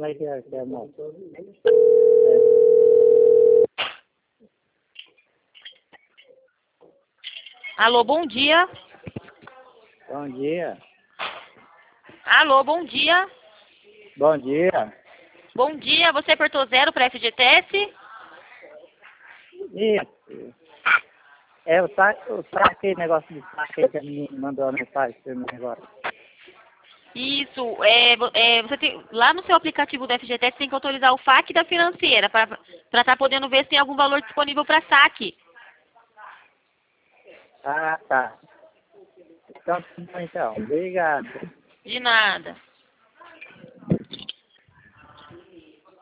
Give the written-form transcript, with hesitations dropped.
Como é que é, moço? Alô, bom dia. Bom dia. Alô, bom dia. Bom dia. Bom dia, você apertou 0 para FGTS? Isso. É o saque, negócio de saque que a menina mandou a mensagem para mim agora. Isso, você tem, lá no seu aplicativo do FGTS tem que autorizar o FAQ da financeira para estar podendo ver se tem algum valor disponível para saque. Ah, tá. Então, obrigado. De nada.